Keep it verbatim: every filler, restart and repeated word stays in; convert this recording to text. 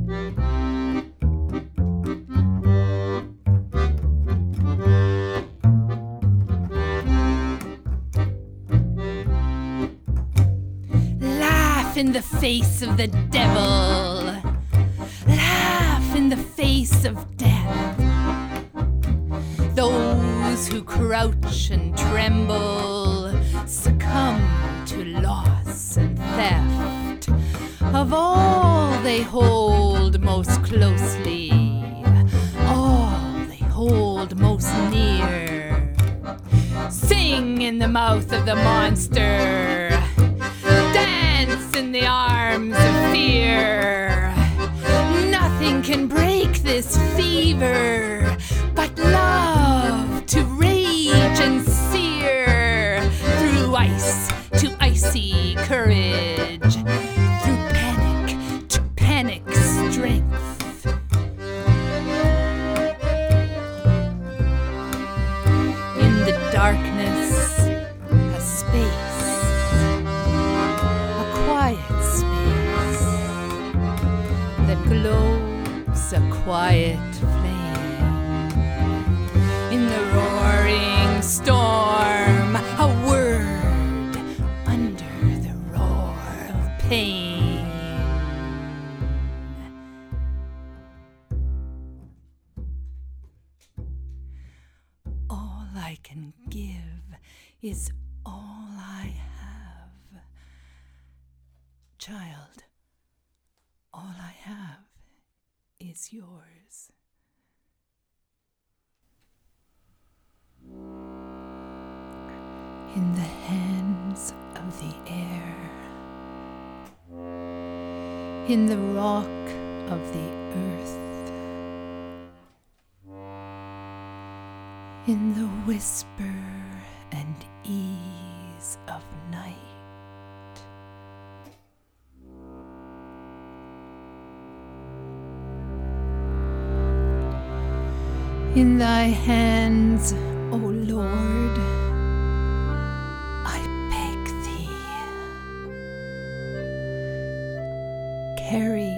Laugh in the face of the devil. Laugh in the face of death. Those who crouch and tremble succumb to loss and theft of all they hold most closely, all they hold most near. Sing in the mouth of the monster. Dance in the arms of fear. Nothing can break this fever but love to rage and sear. Through ice to icy courage. Through panic to panic strength. In the darkness, a space. A quiet space that glows a quiet flame. In the roaring storm, a word under the roar of pain. All I can give is all I have. Child, all I have is yours. In the hands of the air, in the rock of the earth, in the whisper and ease of night. In thy hands, O Lord, I beg thee, carry